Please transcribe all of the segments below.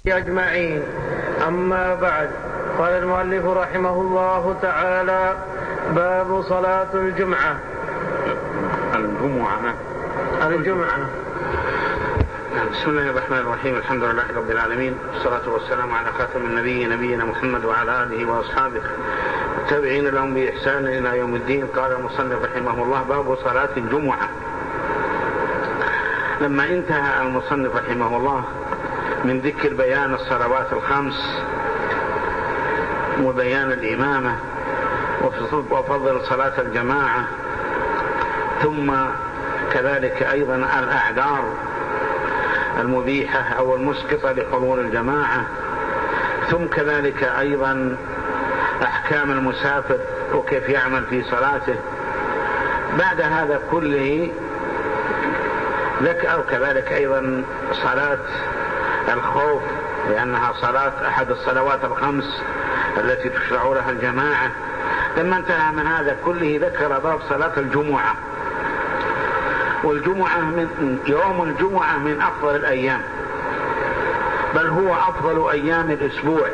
أجمعين. أما بعد، قال المؤلف رحمه الله تعالى: باب صلاة الجمعة. بسم الله الرحمن الرحيم. الحمد لله رب العالمين، والصلاة والسلام على خاتم النبي نبينا محمد وعلى آله وأصحابه التابعين لهم بإحسان إلى يوم الدين. قال المصنف رحمه الله: باب صلاة الجمعة. لما انتهى المصنف رحمه الله من ذكر بيان الصلوات الخمس وبيان الإمامة وفضل صلاة الجماعة، ثم كذلك أيضا الأعذار المبيحة أو المسقطة لحضور الجماعة، ثم كذلك أيضا أحكام المسافر وكيف يعمل في صلاته، بعد هذا كله ذكر كذلك أيضا صلاة الخوف، لأنها صلاة أحد الصلوات الخمس التي تشرع لها الجماعة. لما انتهى من هذا كله ذكر باب صلاة الجمعة. والجمعة يوم الجمعة من أفضل الأيام، بل هو أفضل أيام الأسبوع.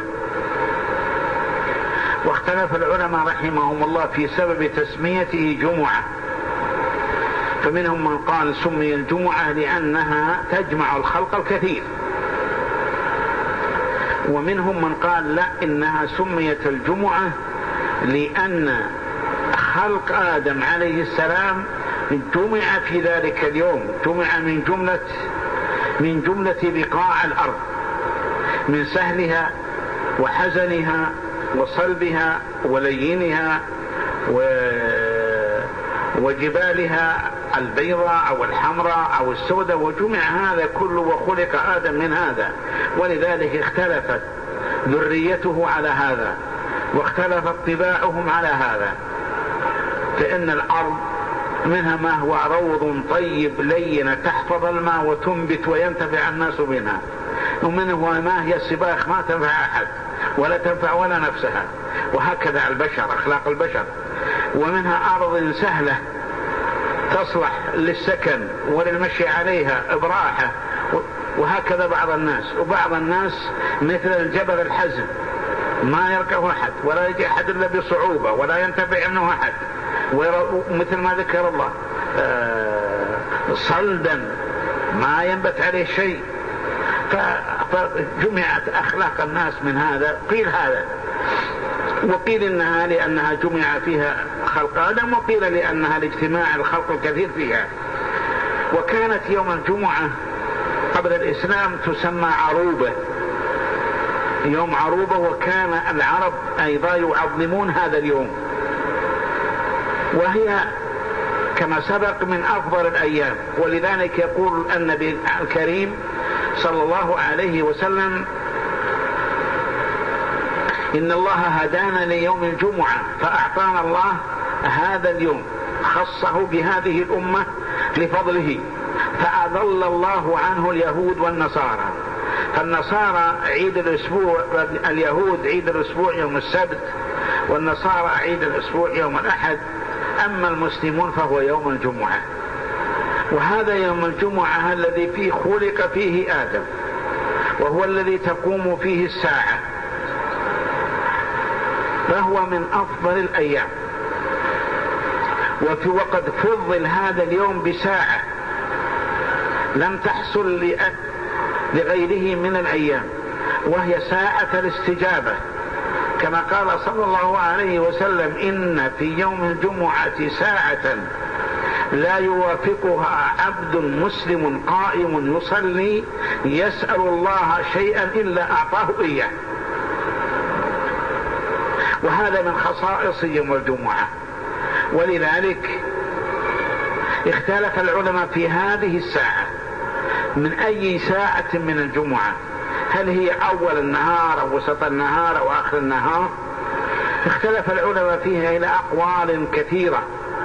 واختلف العلماء رحمهم الله في سبب تسميته جمعة، فمنهم من قال سمي الجمعة لأنها تجمع الخلق الكثير، ومنهم من قال لا، إنها سميت الجمعة لأن خلق آدم عليه السلام جمع في ذلك اليوم، جمع من جملة بقاع الأرض، من سهلها وحزنها وصلبها ولينها وجبالها البيضاء أو الحمراء أو السوداء، وجمع هذا كله وخلق آدم من هذا. ولذلك اختلفت ذريته على هذا، واختلفت طباعهم على هذا، فإن الأرض منها ما هو روض طيب لين تحفظ الماء وتنبت وينتفع الناس منها، ومنه ما هي السباخ ما تنفع أحد ولا تنفع ولا نفسها، وهكذا البشر، أخلاق البشر. ومنها أرض سهلة تصلح للسكن وللمشي عليها براحة، وهكذا بعض الناس. وبعض الناس مثل الجبل الحزم ما يركب أحد ولا يجي أحد إلا بصعوبة ولا ينتفع منه أحد، ومثل ما ذكر الله صلدا ما ينبت عليه شيء. فجمعت أخلاق الناس من هذا. قيل هذا، وقيل إنها لأنها جمع فيها خلق آدم، وقيل لأنها لاجتماع الخلق الكثير فيها. وكانت يوم الجمعة قبل الإسلام تسمى عروبة، يوم عروبة، وكان العرب أيضا يعظمون هذا اليوم، وهي كما سبق من أفضل الأيام. ولذلك يقول النبي الكريم صلى الله عليه وسلم: إن الله هدانا ليوم الجمعة فأعطانا الله هذا اليوم، خصه بهذه الأمة لفضله، فأضل الله عنه اليهود والنصارى. فالنصارى عيد الأسبوع، اليهود عيد الأسبوع يوم السبت، والنصارى عيد الأسبوع يوم الأحد، أما المسلمون فهو يوم الجمعة. وهذا يوم الجمعة الذي فيه خلق فيه آدم، وهو الذي تقوم فيه الساعة، فهو من أفضل الأيام. وقد فضل هذا اليوم بساعة لم تحصل لغيره من الأيام، وهي ساعة الاستجابة، كما قال صلى الله عليه وسلم: إن في يوم الجمعة ساعة لا يوافقها عبد مسلم قائم يصلي يسأل الله شيئا إلا أعطاه إياه. وهذا من خصائص يوم الجمعة. ولذلك اختلف العلماء في هذه الساعة من أي ساعة من الجمعة، هل هي أول النهار أو وسط النهار أو آخر النهار؟ اختلف العلماء فيها إلى أقوال كثيرة،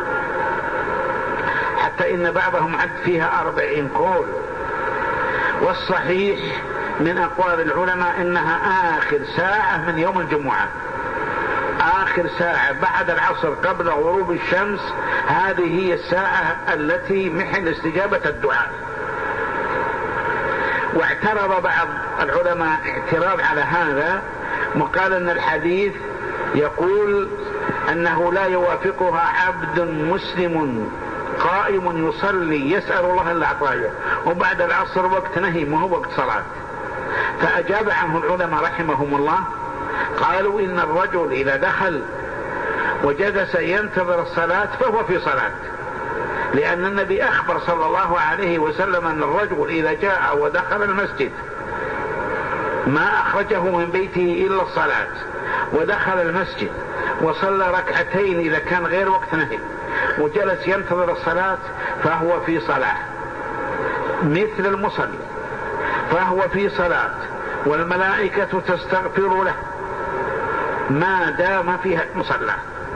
حتى إن بعضهم عد فيها 40 قول. والصحيح من أقوال العلماء إنها آخر ساعة من يوم الجمعة، آخر ساعة بعد العصر قبل غروب الشمس، هذه هي الساعة التي محل استجابة الدعاء. واعترض بعض العلماء اعتراض على هذا، وقال أن الحديث يقول أنه لا يوافقها عبد مسلم قائم يصلي يسأل الله إلا أعطاه، وبعد العصر وقت نهي ما هو وقت صلاة. فأجاب عنه العلماء رحمهم الله، قالوا إن الرجل إذا دخل وجلس ينتظر الصلاة فهو في صلاة، لأن النبي أخبر صلى الله عليه وسلم أن الرجل إذا جاء ودخل المسجد ما أخرجه من بيته إلا الصلاة، ودخل المسجد وصلى ركعتين إذا كان غير وقت نهي وجلس ينتظر الصلاة فهو في صلاة مثل المصلي، فهو في صلاة، والملائكة تستغفر له ما دام فيها مصلى.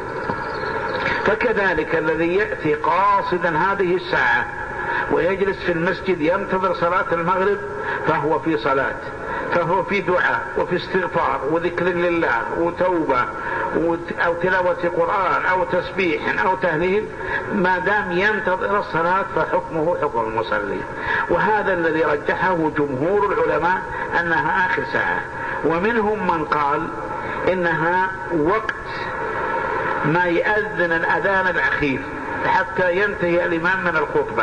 فكذلك الذي يأتي قاصدا هذه الساعة ويجلس في المسجد ينتظر صلاة المغرب فهو في صلاة، فهو في دعاء وفي استغفار وذكر لله وتوبة أو تلاوة قرآن أو تسبيح أو تهليل، ما دام ينتظر الصلاة فحكمه حكم المصلي. وهذا الذي رجحه جمهور العلماء أنها آخر ساعة، ومنهم من قال إنها وقت ما يأذن الأذان الأخير حتى ينتهي الإمام من الخطبة،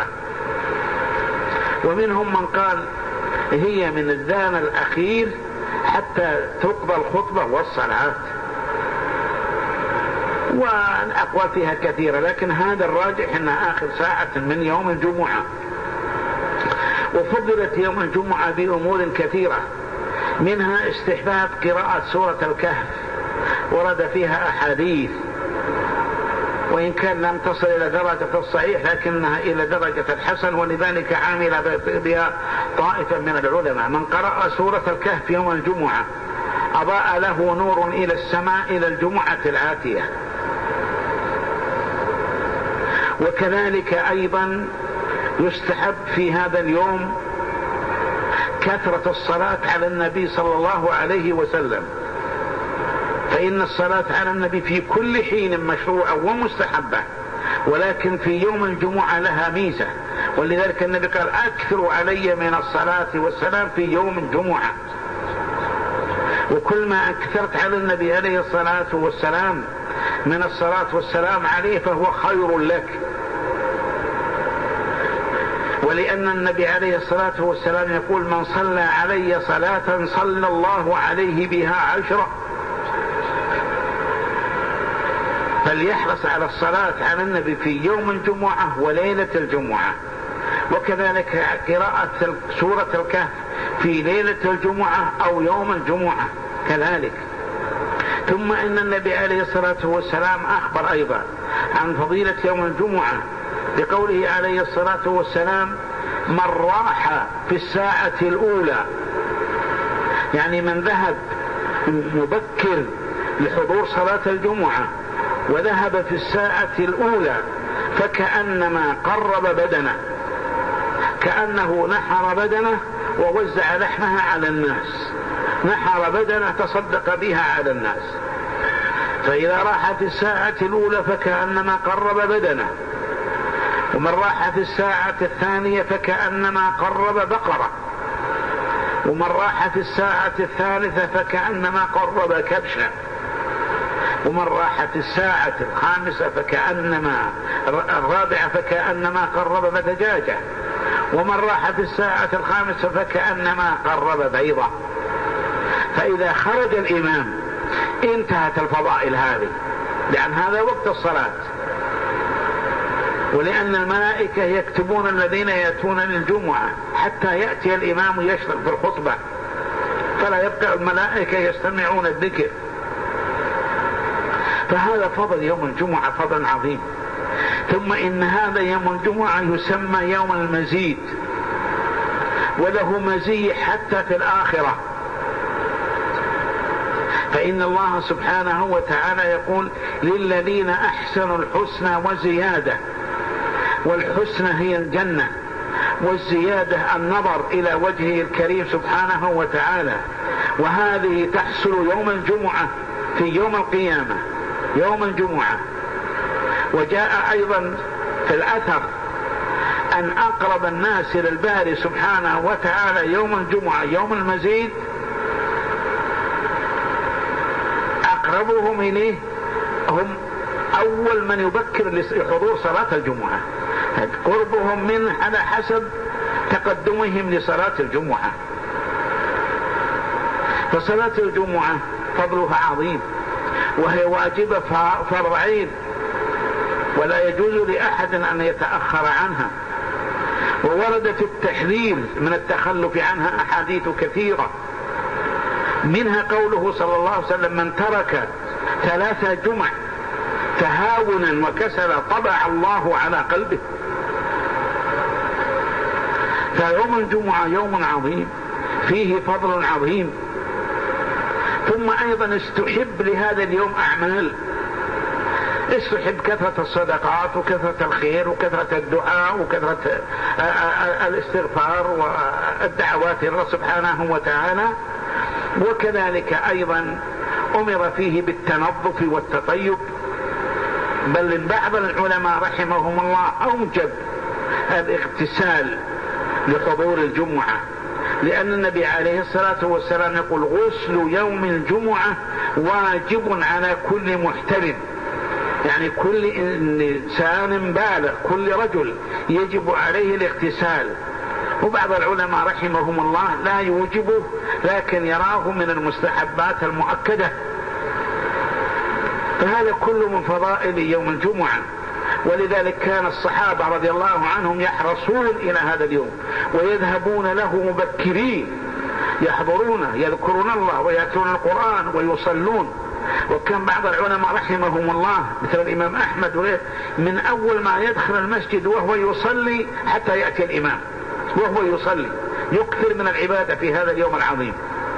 ومنهم من قال هي من الأذان الأخير حتى تقضى الخطبة والصلاة، والأقوال فيها كثيرة، لكن هذا الراجح أنها آخر ساعة من يوم الجمعة. وفضلت يوم الجمعة بأمور كثيرة، منها استحباب قراءة سورة الكهف، ورد فيها أحاديث وإن كان لم تصل إلى درجة الصحيح لكنها إلى درجة الحسن، ولذلك عامل بها طائفة من العلماء. من قرأ سورة الكهف يوم الجمعة أضاء له نور إلى السماء إلى الجمعة الآتية. وكذلك أيضا يستحب في هذا اليوم كثرة الصلاة على النبي صلى الله عليه وسلم، فإن الصلاة على النبي في كل حين مشروعة ومستحبة، ولكن في يوم الجمعة لها ميزة، ولذلك النبي قال أكثروا علي من الصلاة والسلام في يوم الجمعة. وكل ما أكثرت على النبي عليه الصلاة والسلام من الصلاة والسلام عليه فهو خير لك، ولأن النبي عليه الصلاة والسلام يقول من صلى علي صلاة صلى الله عليه بها 10. فليحرص على الصلاة على النبي في يوم الجمعة وليلة الجمعة، وكذلك قراءة سورة الكهف في ليلة الجمعة أو يوم الجمعة كذلك. ثم إن النبي عليه الصلاة والسلام أخبر أيضا عن فضيلة يوم الجمعة بقوله عليه الصلاة والسلام من راح في الساعة الأولى، يعني من ذهب مبكر لحضور صلاة الجمعة وذهب في الساعة الأولى فكأنما قرب بدنه، كأنه نحر بدنه ووزع لحمها على الناس، نحر بدنه تصدق بها على الناس. فإذا راح في الساعة الأولى فكأنما قرب بدنه، ومن راح في الساعة الثانية فكأنما قرب بقرة، ومن راح في الساعة الثالثة فكأنما قرب كبشا، ومن راح في الساعة الخامسة الرابعة فكأنما قرب دجاجة، ومن راح في الساعة الخامسة فكأنما قرب بيضة. فإذا خرج الإمام انتهت الفضائل هذه، لأن هذا وقت الصلاة، ولأن الملائكة يكتبون الذين يأتون للجمعة حتى يأتي الإمام يشرع في الخطبة، فلا يبقى الملائكة يستمعون الذكر. فهذا فضل يوم الجمعة فضل عظيم. ثم إن هذا يوم الجمعة يسمى يوم المزيد، وله مزية حتى في الآخرة، فإن الله سبحانه وتعالى يقول للذين أحسنوا الحسنى وزيادة، والحسنى هي الجنة، والزيادة النظر إلى وجهه الكريم سبحانه وتعالى، وهذه تحصل يوم الجمعة في يوم القيامة يوم الجمعة. وجاء أيضا في الأثر أن أقرب الناس إلى الباري سبحانه وتعالى يوم الجمعة يوم المزيد أقربهم إليه هم أول من يبكر لحضور صلاة الجمعة، قربهم منه على حسب تقدمهم لصلاة الجمعة. فصلاة الجمعة فضلها عظيم، وهي واجبة فرض عين، ولا يجوز لأحد أن يتأخر عنها، وورد في التحذير من التخلف عنها أحاديث كثيرة، منها قوله صلى الله عليه وسلم: من ترك 3 جمع تهاونا وكسلا طبع الله على قلبه. فيوم الجمعة يوم عظيم فيه فضل عظيم. ثم أيضا استحب لهذا اليوم أعمال، استحب كثرة الصدقات وكثرة الخير وكثرة الدعاء وكثرة الاستغفار والدعوات لله سبحانه وتعالى. وكذلك أيضا أمر فيه بالتنظف والتطيب، بل بعض العلماء رحمهم الله أوجب الاغتسال لحضور الجمعة، لأن النبي عليه الصلاة والسلام يقول: غسل يوم الجمعة واجب على كل محترم، يعني كل إنسان بالغ، كل رجل يجب عليه الاغتسال. وبعض العلماء رحمهم الله لا يوجبه، لكن يراه من المستحبات المؤكدة. فهذا كله من فضائل يوم الجمعة، ولذلك كان الصحابة رضي الله عنهم يحرصون إلى هذا اليوم ويذهبون له مبكرين، يحضرونه، يذكرون الله ويأتون القرآن ويصلون. وكان بعض العلماء رحمهم الله مثل الإمام أحمد من أول ما يدخل المسجد وهو يصلي حتى يأتي الإمام وهو يصلي، يكثر من العبادة في هذا اليوم العظيم.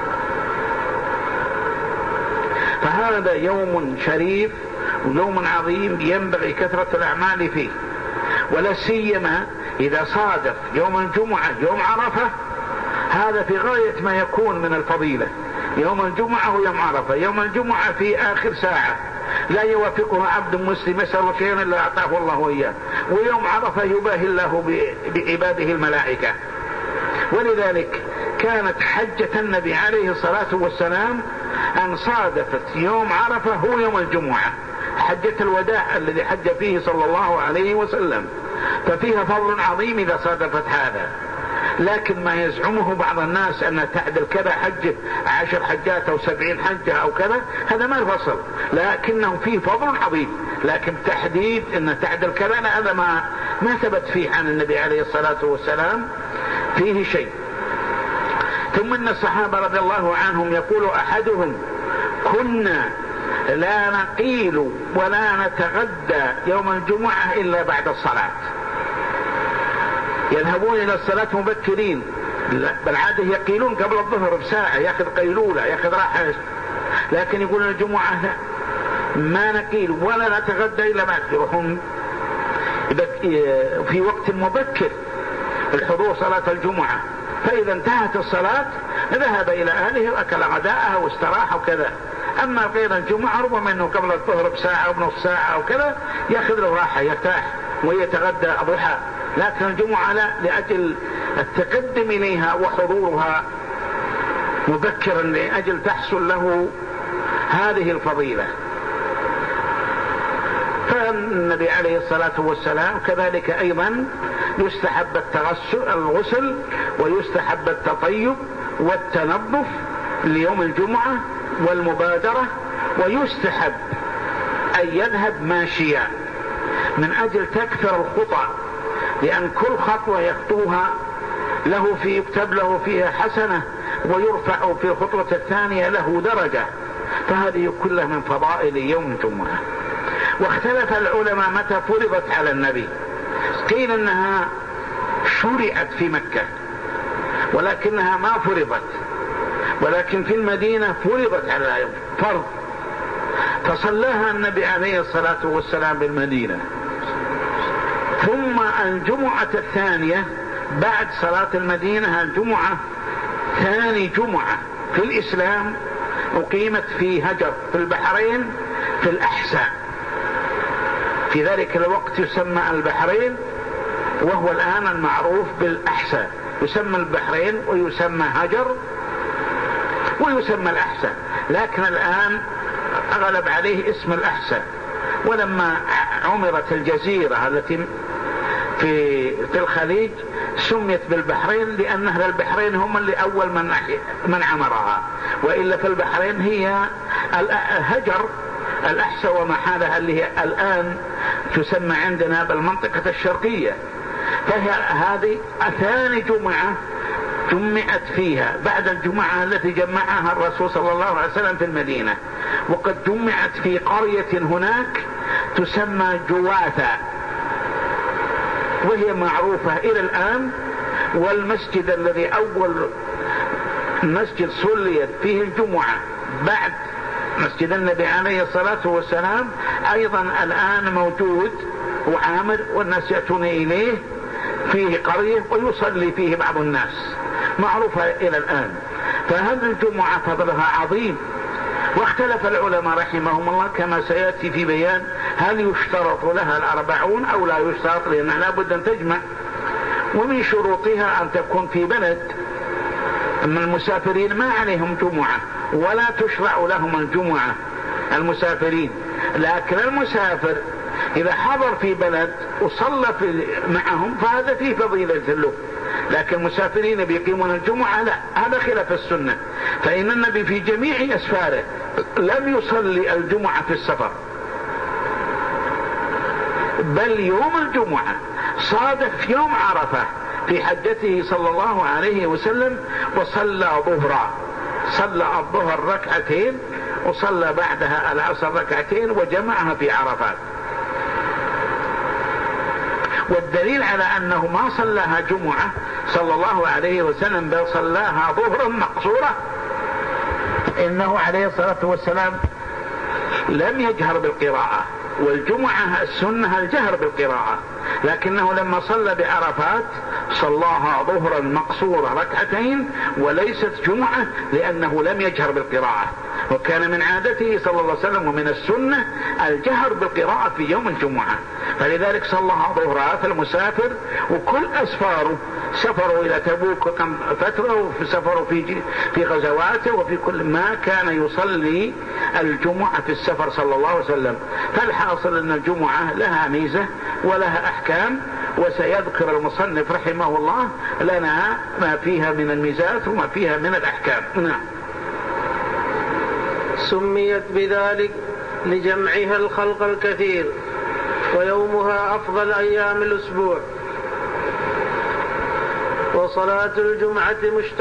فهذا يوم شريف ويوم عظيم ينبغي كثرة الأعمال فيه، ولا سيما إذا صادف يوم الجمعة يوم عرفة، هذا في غاية ما يكون من الفضيلة. يوم الجمعة ويوم عرفة، يوم الجمعة في آخر ساعة لا يوافقها عبد مسلم يسأل شيئا إلا أعطاه الله إياه، ويوم عرفة يباهي الله بعباده الملائكة. ولذلك كانت حجة النبي عليه الصلاة والسلام أن صادفت يوم عرفة هو يوم الجمعة، حجة الوداع الذي حج فيه صلى الله عليه وسلم، ففيها فضل عظيم إذا صادفت هذا. لكن ما يزعمه بعض الناس أن تعدل كذا حجة 10 حجات أو 70 حجة أو كذا، هذا ما يفصل، لكنه فيه فضل عظيم. لكن تحديد أن تعدل كذا هذا ما ثبت فيه عن النبي عليه الصلاة والسلام فيه شيء. ثم أن الصحابة رضي الله عنهم يقول أحدهم: كنا لا نقيل ولا نتغدى يوم الجمعة إلا بعد الصلاة، يذهبون إلى الصلاة مبكرين، بالعادة يقيلون قبل الظهر بساعة، يأخذ قيلولة، يأخذ راحة، لكن يقولون الجمعة لا، ما نقيل ولا نتغدى إلا بعد، يروحون في وقت مبكر الحضور صلاة الجمعة. فإذا انتهت الصلاة ذهب إلى أهله وأكل غداءه واستراح وكذا. أما غير الجمعة ربما أنه قبل الظهر بساعة أو بنص ساعة أو كذا يأخذ له راحة يرتاح ويتغدى ضحى، لكن الجمعة لا، لأجل التقدم إليها وحضورها مبكرا لأجل تحصل له هذه الفضيلة. فالنبي عليه الصلاة والسلام كذلك أيضا يستحب الغسل ويستحب التطيب والتنظف ليوم الجمعة والمبادرة، ويستحب أن يذهب ماشيا من أجل تكثر الخطى، لأن كل خطوة يخطوها له يكتب له فيها حسنة ويرفع في الخطوة الثانية له درجة. فهذه كلها من فضائل يوم الجمعة. واختلف العلماء متى فرضت على النبي، قيل انها شرعت في مكة ولكنها ما فرضت، ولكن في المدينة فرضت على يوم فرض، فصلاها النبي عليه الصلاة والسلام بالمدينة. ثم الجمعة الثانية بعد صلاة المدينة، الجمعة ثاني جمعة في الإسلام أقيمت في هجر في البحرين في الأحساء، في ذلك الوقت يسمى البحرين وهو الآن المعروف بالأحساء، يسمى البحرين ويسمى هجر ويسمى الأحساء، لكن الآن غلب عليه اسم الأحساء. ولما عمرت الجزيرة التي في الخليج سميت بالبحرين لأن أهل البحرين هم اللي أول من عمرها، وإلا في البحرين هي الهجر الأحساء وما حالها اللي هي الآن تسمى عندنا بالمنطقة الشرقية. فهي هذه ثاني جمعة جمعت فيها بعد الجمعة التي جمعها الرسول صلى الله عليه وسلم في المدينة، وقد جمعت في قرية هناك تسمى جواثة، وهي معروفة إلى الآن. والمسجد الذي أول مسجد صليت فيه الجمعة بعد مسجد النبي عليه الصلاة والسلام أيضا الآن موجود وعامر، والناس يأتون إليه، فيه قرية ويصلي فيه بعض الناس، معروفة إلى الآن. فهذه الجمعة فضلها عظيم. واختلف العلماء رحمهم الله كما سيأتي في بيان هل يشترط لها 40 أو لا يشترط، لأنها لا بد أن تجمع. ومن شروطها أن تكون في بلد، أما المسافرين ما عليهم جمعة ولا تشرع لهم الجمعة المسافرين، لكن المسافر إذا حضر في بلد وصلى معهم فهذا فيه فضيلة له. لكن المسافرين بيقيمون الجمعة لا، هذا خلاف السنة. فإن النبي في جميع أسفاره لم يصلي الجمعة في السفر، بل يوم الجمعة صادف يوم عرفة في حجته صلى الله عليه وسلم وصلى ظهرا، صلى الظهر ركعتين وصلى بعدها العصر ركعتين وجمعها في عرفات. والدليل على أنه ما صلاها جمعة صلى الله عليه وسلم بل صلاها ظهرا مقصورة، إنه عليه الصلاة والسلام لم يجهر بالقراءة، والجمعة السنة الجهر بالقراءة، لكنه لما صلى بعرفات صلاها ظهرا مقصورة ركعتين وليست جمعة لأنه لم يجهر بالقراءة. وكان من عادته صلى الله عليه وسلم ومن السنة الجهر بالقراءة في يوم الجمعة، فلذلك صلىها ظهرها. فالمسافر وكل أسفاره، سفروا إلى تبوك فترة، وسفروا في غزواته، وفي كل ما كان يصلي الجمعة في السفر صلى الله عليه وسلم. فالحاصل أن الجمعة لها ميزة ولها أحكام، وسيذكر المصنف رحمه الله لنا ما فيها من الميزات وما فيها من الأحكام. نعم. سميت بذلك لجمعها الخلق الكثير، ويومها أفضل أيام الأسبوع. وصلاة الجمعة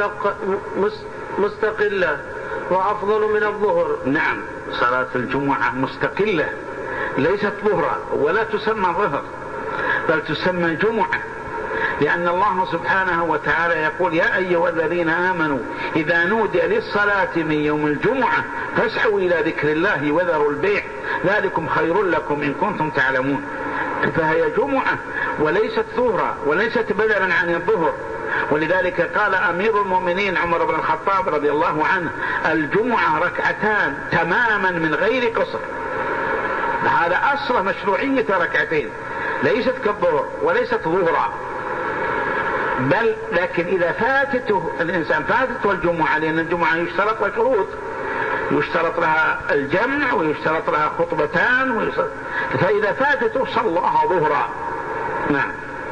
مستقلة وأفضل من الظهر. نعم، صلاة الجمعة مستقلة ليست ظهرا ولا تسمى ظهر، بل تسمى جمعة، لأن الله سبحانه وتعالى يقول: يا أيها الذين آمنوا إذا نودي للصلاة من يوم الجمعة فاسعوا إلى ذكر الله وذروا البيع ذلكم خير لكم إن كنتم تعلمون. فهي جمعة وليست ظهرا وليست بدلا عن الظهر. ولذلك قال أمير المؤمنين عمر بن الخطاب رضي الله عنه: الجمعة ركعتان تماما من غير قصر. هذا أصل مشروعية ركعتين، ليست كالظهر وليست ظهرا، بل لكن إذا فاتته الإنسان فاتته الجمعة، لأن الجمعة يشترط لها شروط، يشترط لها الجمع ويشترط لها خطبتان فإذا فاتته صلىها ظهرا. نعم.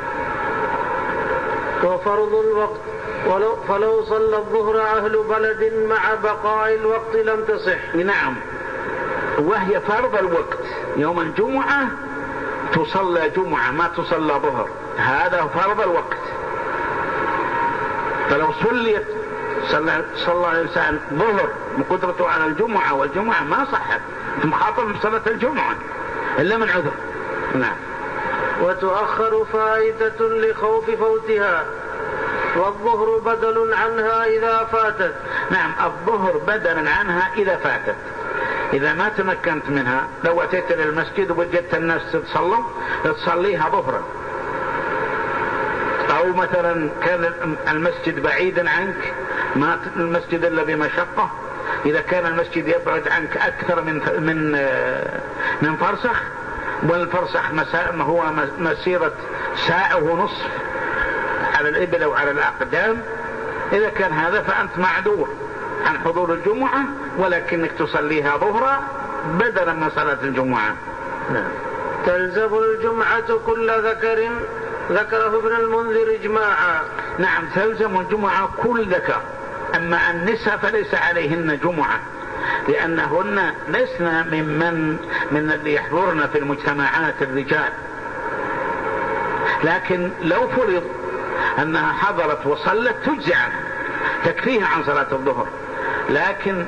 وفرض الوقت فلو صلى الظهر أهل بلد مع بقاء الوقت لم تصح. نعم، وهي فرض الوقت. يوم الجمعة تصلى جمعة ما تصلى ظهر، هذا فرض الوقت. فلو صلى الإنسان ظهر بقدرته على الجمعة والجمعة ما صحت، مخاطب بصلاة الجمعة إلا من عذر. نعم. وتؤخر فائدة لخوف فوتها، والظهر بدل عنها إذا فاتت. نعم، الظهر بدل عنها إذا فاتت. إذا ما تمكنت منها، لو أتيت للمسجد ووجدت الناس تصليها ظهرا، أو مثلا كان المسجد بعيدا عنك، ما المسجد إلا بمشقة، إذا كان المسجد يبعد عنك أكثر من فرسخ، والفرسخ هو مسيرة ساعة ونصف على الإبل أو على الأقدام، إذا كان هذا فأنت معذور عن حضور الجمعة، ولكنك تصليها ظهرا بدلا من صلاة الجمعة. تلزم الجمعة كل ذكر، ذكره ابن المنذر إجماعا. نعم، تلزم الجمعة كل ذكر، أما النساء فليس عليهن جمعة، لأنهن لسنا من اللي يحضرن في المجتمعات الرجال. لكن لو فرض أنها حضرت وصلت تجزي عنها، تكفيها عن صلاة الظهر. لكن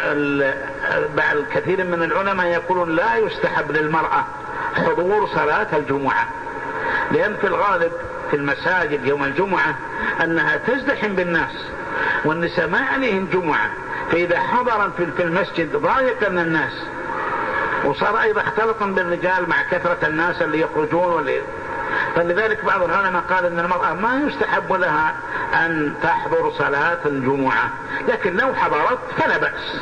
الكثير من العلماء يقولون لا يستحب للمرأة حضور صلاة الجمعة، لأن في الغالب في المساجد يوم الجمعة أنها تزدحم بالناس، والنساء ما عليهم جمعة، فإذا حضرا في المسجد ضايق من الناس، وصار أيضا اختلطا بالرجال مع كثرة الناس اللي يخرجون فلذلك بعض العلماء قال أن المرأة ما يستحب لها أن تحضر صلاة الجمعة، لكن لو حضرت فلا بأس،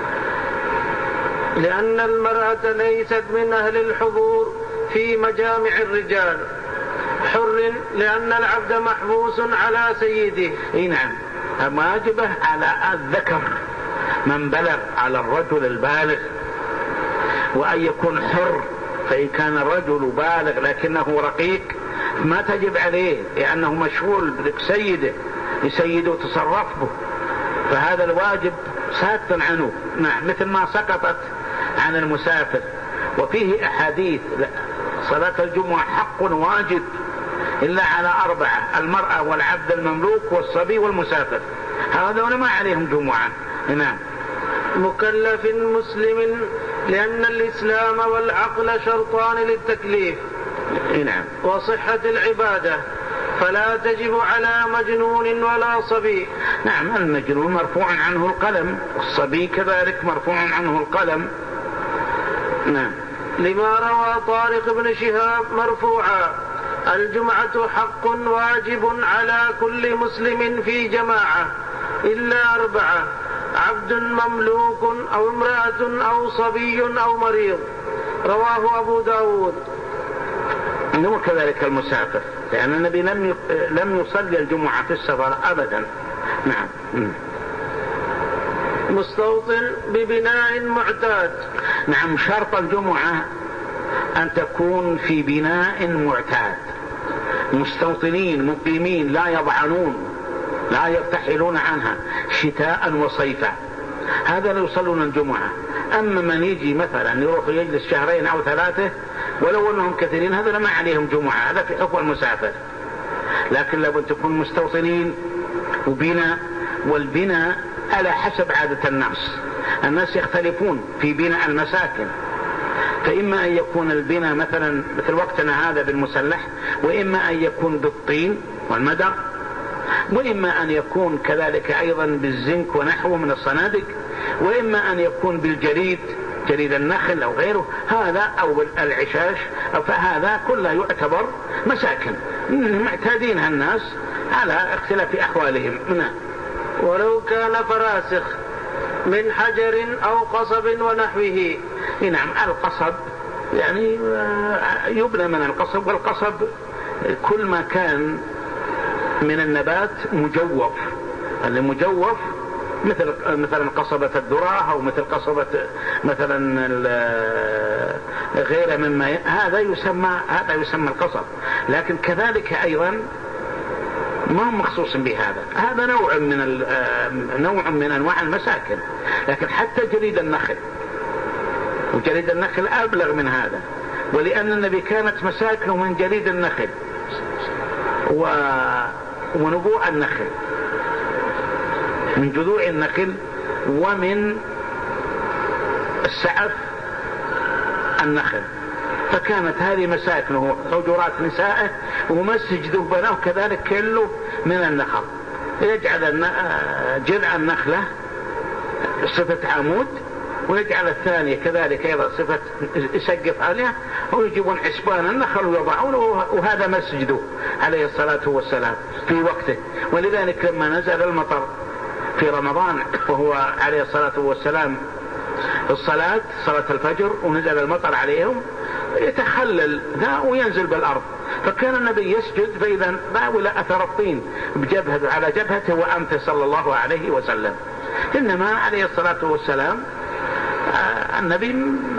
لأن المرأة ليست من أهل الحضور في مجامع الرجال. حر لأن العبد محبوس على سيده. نعم، واجبه على الذكر من بلغ، على الرجل البالغ، وأن يكون حر. فإن كان الرجل بالغ لكنه رقيق ما تجب عليه، لأنه مشغول بسيده، يسيده تصرف به، فهذا الواجب ساقط عنه. نعم، مثل ما سقطت عن المسافر. وفيه أحاديث صلاة الجمعة حق واجب إلا على 4: المرأة والعبد المملوك والصبي والمسافر، هذا ما عليهم جمعة. نعم. مكلف مسلم، لأن الإسلام والعقل شرطان للتكليف. نعم. وصحة العبادة، فلا تجب على مجنون ولا صبي. نعم، المجنون مرفوع عنه القلم، الصبي كذلك مرفوع عنه القلم. نعم. لما روى طارق بن شهاب مرفوعا: الجمعة حق واجب على كل مسلم في جماعة إلا 4: عبد مملوك أو امرأة أو صبي أو مريض. رواه أبو داود. وكذلك المسافر، لأن النبي لم يصلي الجمعة في السفر أبدا. نعم. مستوطن ببناء معتاد. نعم، شرط الجمعة أن تكون في بناء معتاد، مستوطنين مقيمين لا يضعنون، لا يرتحلون عنها شتاء وصيفا، هذا لا يصلون الجمعة. أما من يجي مثلا يروح يجلس 2 أو 3 ولو أنهم كثيرين، هذا ما عليهم جمعة، هذا في حكم المسافر. لكن لابد تكون مستوطنين وبناء، والبناء على حسب عادة الناس يختلفون في بناء المساكن، فإما أن يكون البناء مثلا مثل وقتنا هذا بالمسلح، وإما أن يكون بالطين والمدر، وإما أن يكون كذلك أيضا بالزنك ونحوه من الصنادق، وإما أن يكون بالجريد، جريد النخل أو غيره، هذا أو العشاش، فهذا كله يعتبر مساكن معتادينها الناس على اختلاف أحوالهم. ولو كان فراسخ من حجر أو قصب ونحوه. نعم، القصب يعني يبنى من القصب، والقصب كل ما كان من النبات مجوف، المجوف مثلا قصبة الذرة أو مثل قصبة مثلا غير مما هذا يسمى القصب. لكن كذلك أيضا ما هو مخصوص بهذا، هذا نوع من أنواع المساكن. لكن حتى جريد النخل، وجريد النخل أبلغ من هذا، ولأن النبي كانت مساكنه من جريد النخل ونبوء النخل، من جذوع النخل ومن السعف النخل، فكانت هذه مساكنه، حجرات نسائه، ومسجده بناه كذلك كله من النخل، يجعل جذع النخلة صفة عمود، ويجعل الثانية كذلك أيضا صفة يسقف عليها، ويجيبون حسبان النخل ويضعونه، وهذا مسجده عليه الصلاة والسلام في وقته. ولذلك لما نزل المطر في رمضان وهو عليه الصلاة والسلام في صلاة الفجر، ونزل المطر عليهم، يتخلل ذا وينزل بالأرض، فكان النبي يسجد فإذا باول أثر الطين بجبهته على جبهته وأنفه صلى الله عليه وسلم. إنما عليه الصلاة والسلام النبي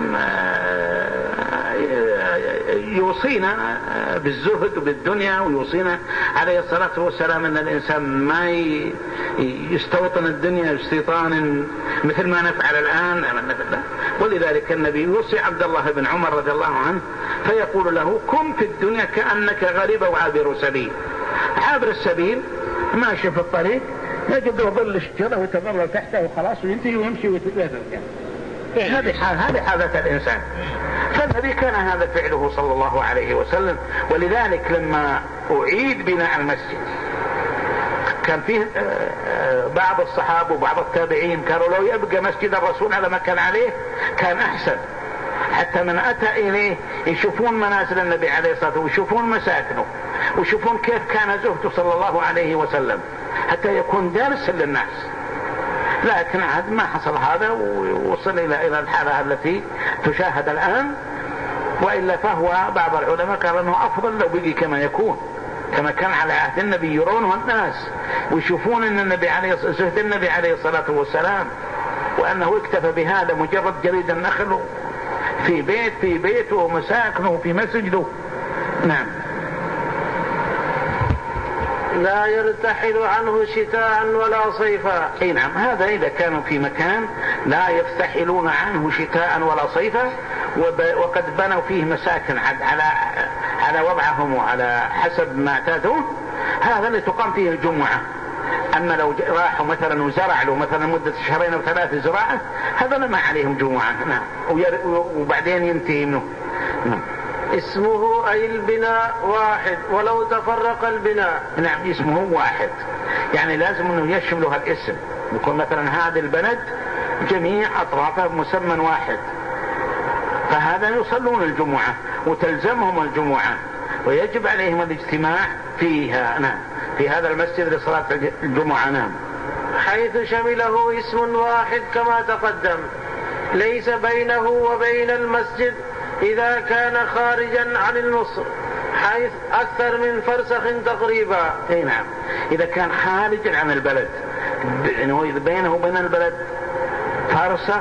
يوصينا بالزهد وبالدنيا، ويوصينا عليه الصلاة والسلام أن الإنسان ما يستوطن الدنيا استيطانا مثل ما نفعل الآن. ولذلك النبي يوصي عبد الله بن عمر رضي الله عنه فيقول له: كن في الدنيا كأنك غريب وعابر سبيل. عابر السبيل ماشي في الطريق يجد ظل الشجرة ويتظلل تحته وخلاص وينتهي ويمشي ويترجع. هذه حالة الإنسان. فالنبي كان هذا فعله صلى الله عليه وسلم. ولذلك لما أعيد بناء المسجد كان فيه بعض الصحابة وبعض التابعين كانوا لو يبقى مسجد الرسول على ما كان عليه كان أحسن، حتى من أتى إليه يشوفون منازل النبي عليه الصلاة والسلام ويشوفون مساكنه ويشوفون كيف كان زهده صلى الله عليه وسلم حتى يكون درس للناس. لكن عاد ما حصل هذا ووصل إلى الحالة التي تشاهد الآن. وإلا فهو بعض العلماء قال أنه أفضل لو بقي كما يكون كما كان على عهد النبي، يرونه الناس ويشوفون أن النبي عليه زهد النبي عليه الصلاة والسلام وأنه اكتفى بهذا مجرد جريد النخل في بيته ومساكنه في مسجده. نعم. لا يرتحل عنه شتاء ولا صيفا. اي نعم، هذا إذا كانوا في مكان لا يرتحلون عنه شتاء ولا صيفا وقد بنوا فيه مساكن على وضعهم وعلى حسب ما اعتادوه، هذا اللي تقام فيه الجمعة. أما لو راحوا مثلا وزرع له مثلا مدة 2 أو 3 زراعة هذا ما عليهم جمعة. نعم. وبعدين ينتهي منه. نعم. اسمه أي البناء واحد ولو تفرق البناء. نعم، اسمه واحد، يعني لازم أنه يشمله الاسم، يكون مثلا هذا البلد جميع أطرافه مسمى واحد، فهذا يصلون الجمعة وتلزمهم الجمعة ويجب عليهم الاجتماع فيها. نعم، في هذا المسجد لصلاة الجمعة. نعم. حيث شمله اسم واحد كما تقدم، ليس بينه وبين المسجد إذا كان خارجا عن المصر حيث أكثر من فرسخ تقريبا. اي نعم، إذا كان خارجا عن البلد بينه وبين البلد فرسخ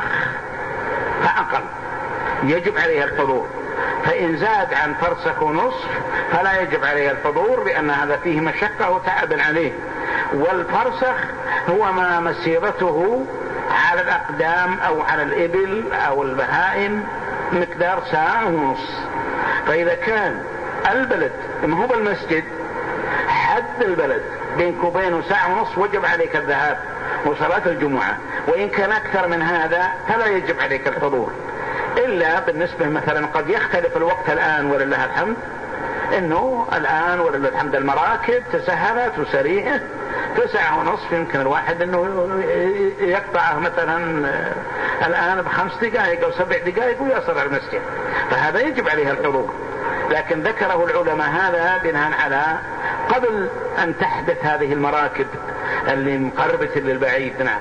فأقل يجب عليه الحضور، فإن زاد عن فرسخ ونصف فلا يجب عليه الحضور لأن هذا فيه مشقة وتعب عليه. والفرسخ هو ما مسيرته على الأقدام أو على الإبل أو البهائم مقدار 1.5 ساعة. فإذا كان البلد ما هو بالمسجد حد البلد بينك وبينه 1.5 ساعة وجب عليك الذهاب وصلاة الجمعة. وإن كان أكثر من هذا فلا يجب عليك الحضور، إلا بالنسبة مثلا قد يختلف الوقت الآن ولله الحمد، إنه الآن ولله الحمد المراكب تسهلت وسريعة، 1.5 ساعة يمكن الواحد إنه يقطعه مثلا الآن ب5 دقائق أو 7 دقائق ويصل على المسجد، فهذا يجب عليه الحضور. لكن ذكره العلماء هذا بناء على قبل أن تحدث هذه المراكب اللي مقربة للبعيد. نعم.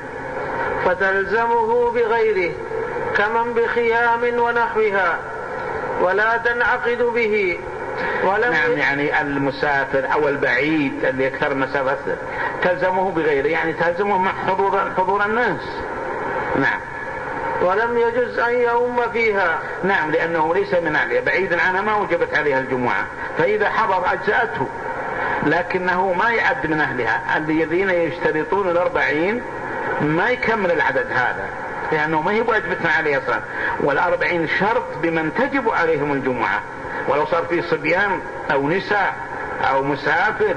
فتلزمه بغيره كمن بخيام ونحوها ولا تنعقد به. نعم، يعني المسافر أو البعيد اللي يكثر مسافة تلزمه بغيره، يعني تلزمه مع حضور الناس. نعم. ولم يجوز أن يؤم فيها. نعم، لأنه ليس من أهلها، بعيد عنها ما وجبت عليها الجمعة، فإذا حضر أجزأته، لكنه ما يعد من أهلها. الذين يشترطون 40 ما يكمل العدد هذا لأنه ما هي واجبتنا عليه الصلاة، 40 شرط بمن تجب عليهم الجمعة، ولو صار فيه صبيان أو نساء أو مسافر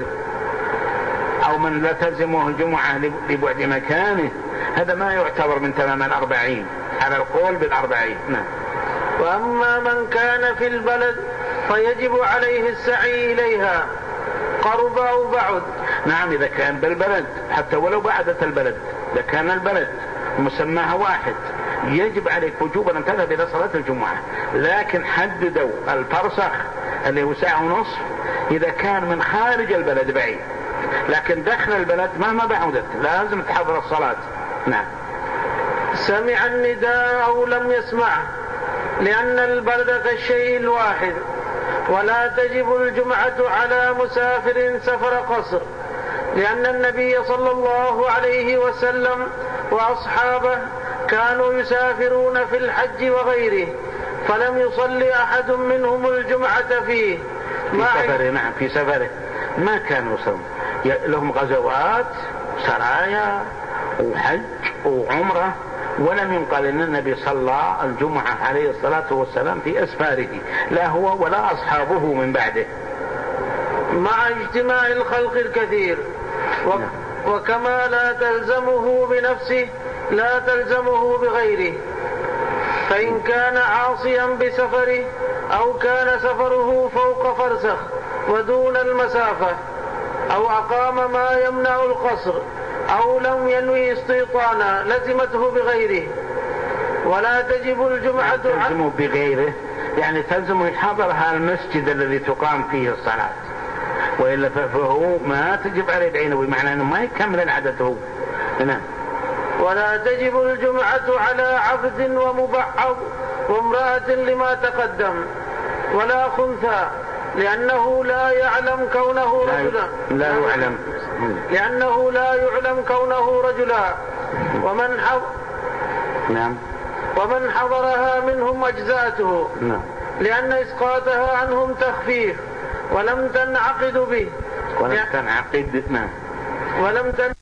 أو من لا تلزمه الجمعة لبعد مكانه، هذا ما يعتبر من تمام 40 على القول 40. نعم. وأما من كان في البلد فيجب عليه السعي إليها قرب أو بعد. نعم، إذا كان بالبلد حتى ولو بعدت البلد، إذا كان البلد مسماها واحد يجب عليك وجوبا أن تذهب إلى صلاة الجمعة، لكن حددوا الفرسخ اللي هو 1.5 ساعة إذا كان من خارج البلد بعيد، لكن داخل البلد مهما بعدت لازم تحضر الصلاة. نعم. سمع النداء أو لم يسمعه، لأن البلد كالشيء الواحد ولا تجب الجمعة على مسافر سفر قصر، لأن النبي صلى الله عليه وسلم وأصحابه كانوا يسافرون في الحج وغيره، فلم يصلي أحد منهم الجمعة فيه في سفره ما كانوا يصلون، لهم غزوات سرايا وحج وعمرة، ولم ينقل أن النبي صلى الجمعة عليه الصلاة والسلام في أسفاره، لا هو ولا أصحابه من بعده، مع اجتماع الخلق الكثير. وكما لا تلزمه بنفسه لا تلزمه بغيره، فإن كان عاصيا بسفره أو كان سفره فوق فرسخ ودون المسافة، أو أقام ما يمنع القصر، أو لم ينوي استيطانا، لزمته بغيره. ولا تجب الجمعة تلزم بغيره يعني تلزم حضرها المسجد الذي تقام فيه الصلاة، وإلا فهو ما تجب عليه بعينه، بمعنى أنه ما يكمل العدد هو. نعم. ولا تجب الجمعة على عبد ومبعض وامرأة لما تقدم، ولا خنثى، لأنه لا يعلم كونه رجلا، لأنه لا يعلم كونه رجلا. ومن حضرها منهم أجزاته، لأن إسقاطها عنهم تخفيف، ولم تنعقد به، ولم تنعقد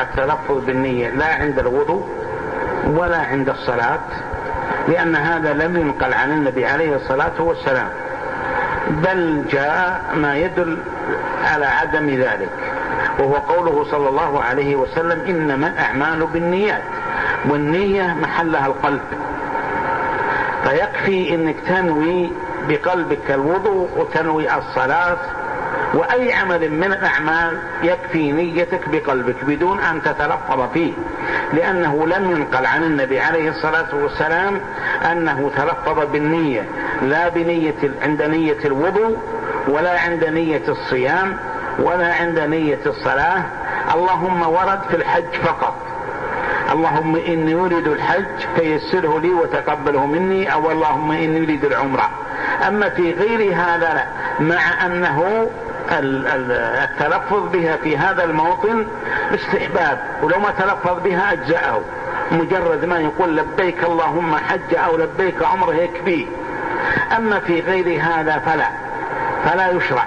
التلفظ بالنية لا عند الوضوء ولا عند الصلاة، لأن هذا لم ينقل عن النبي عليه الصلاة والسلام، بل جاء ما يدل على عدم ذلك، وهو قوله صلى الله عليه وسلم: إنما الأعمال بالنيات، والنية محلها القلب. فيكفي أنك تنوي بقلبك الوضوء وتنوي الصلاة وأي عمل من الأعمال، يكفي نيتك بقلبك بدون أن تتلفظ فيه، لأنه لم ينقل عن النبي عليه الصلاة والسلام أنه تلفظ بالنية، لا بنية عند نية الوضوء ولا عند نية الصيام ولا عند نية الصلاة. اللهم ورد في الحج فقط: اللهم إني أريد الحج فيسره لي وتقبله مني، أو اللهم إني أريد العمرة. أما في غير هذا لا، مع أنه التلفظ بها في هذا الموطن استحباب، ولو ما تلفظ بها أجزأه، مجرد ما يقول لبيك اللهم حج أو لبيك عمره يكفي. أما في غير هذا فلا يشرع،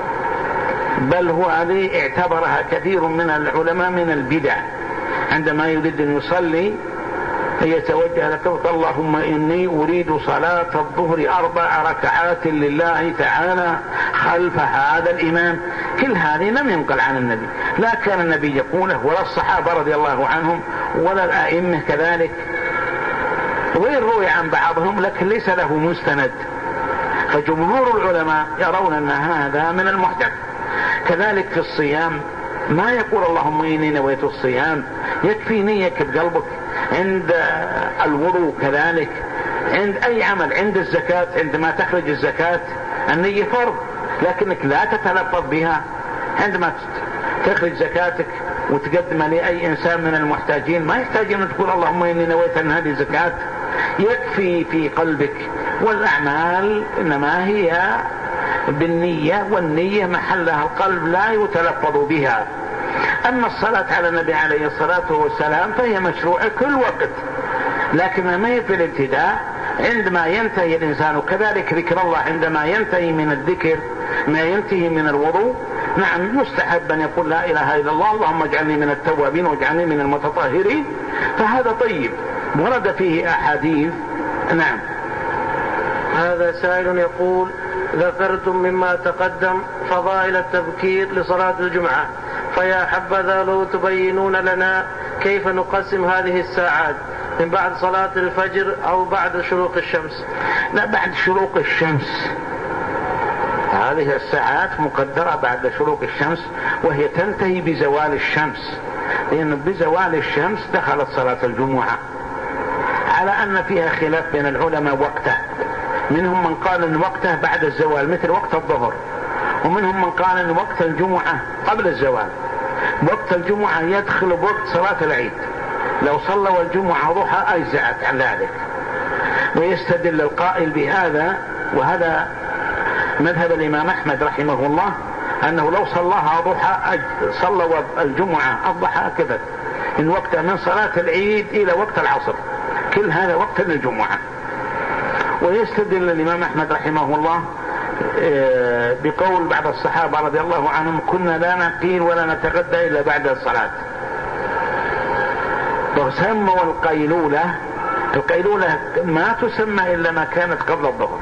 بل هو هذه اعتبرها كثير من العلماء من البدع، عندما يريد أن يصلي يتوجه لك: اللهم إني أريد صلاة الظهر 4 ركعات لله تعالى خلف هذا الإمام. كل هذه لم ينقل عن النبي، لا كان النبي يقوله ولا الصحابة رضي الله عنهم ولا الأئمة كذلك، وإن روي عن بعضهم لكن ليس له مستند. فجمهور العلماء يرون أن هذا من المحدث. كذلك في الصيام ما يقول اللهم إني نويت الصيام، يكفي نيك بقلبك. عند الوضوء كذلك، عند أي عمل، عند الزكاة عندما تخرج الزكاة النية فرض، لكنك لا تتلفظ بها. عندما تخرج زكاتك وتقدمها لأي إنسان من المحتاجين ما يحتاج أن تقول اللهم إني نويت أن هذه زكاة، يكفي في قلبك. والأعمال إنما هي بالنية، والنية محلها القلب لا يتلفظ بها. أما الصلاة على النبي عليه الصلاة والسلام فهي مشروعة كل وقت، لكن ما هي في الابتداء عندما ينتهي الإنسان، وكذلك ذكر الله عندما ينتهي من الذكر، ما ينتهي من الوضوء. نعم يستحب أن يقول لا إله إلا الله اللهم اجعلني من التوابين واجعلني من المتطهرين، فهذا طيب ورد فيه أحاديث. نعم. هذا سائل يقول: ذكرتم مما تقدم فضائل التبكير لصلاة الجمعة، فيا حبذا لو تبينون لنا كيف نقسم هذه الساعات، من بعد صلاة الفجر أو بعد شروق الشمس؟ لا، بعد شروق الشمس. هذه الساعات مقدرة بعد شروق الشمس، وهي تنتهي بزوال الشمس، لأن بزوال الشمس دخلت صلاة الجمعة، على أن فيها خلاف بين العلماء وقته. منهم من قال أن وقته بعد الزوال مثل وقت الظهر، ومنهم من قال أن وقت الجمعة قبل الزوال. وقت الجمعة يدخل بوقت صلاة العيد، لو صلوا الجمعة ضحى أجزأت عن ذلك. ويستدل القائل بهذا، وهذا مذهب الإمام أحمد رحمه الله، أنه لو صلاها ضحى صلوا الجمعة الضحى كذا، من وقت من صلاة العيد إلى وقت العصر، كل هذا وقت الجمعة. ويستدل الإمام أحمد رحمه الله بقول بعض الصحابة رضي الله عنهم: كنا لا نقيل ولا نتغدى إلا بعد الصلاة. وسموا القيلولة ما تسمى إلا ما كانت قبل الظهر،